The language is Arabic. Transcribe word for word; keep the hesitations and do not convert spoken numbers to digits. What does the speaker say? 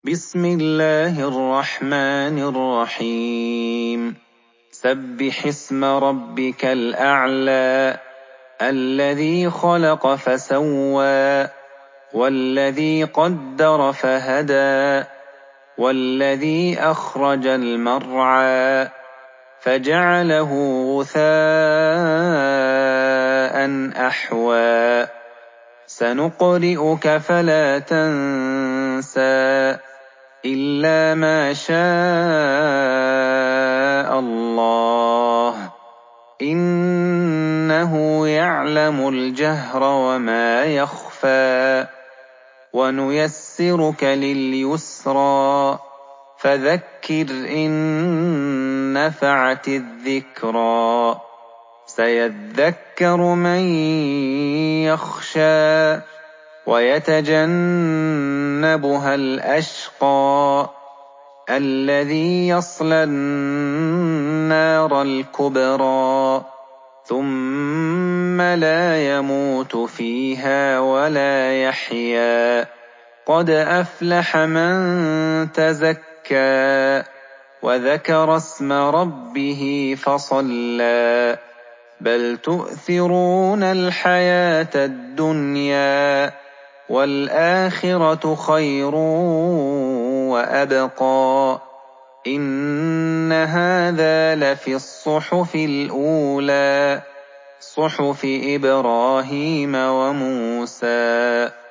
بسم الله الرحمن الرحيم سبح اسم ربك الأعلى الذي خلق فسوى والذي قدر فهدى والذي أخرج المرعى فجعله غثاء أحوى سنقرئك فلا تنسى إلا ما شاء الله إنه يعلم الجهر وما يخفى ونيسرك لليسرى فذكر إن نفعت الذكرى سيذكر من يخشى ويتجنبها الأشقى الذي يصلى النار الكبرى ثم لا يموت فيها ولا يحيا قد أفلح من تزكى وذكر اسم ربه فصلى بل تؤثرون الحياة الدنيا والآخرة خير وأبقى إن هذا لفي الصحف الأولى صحف إبراهيم وموسى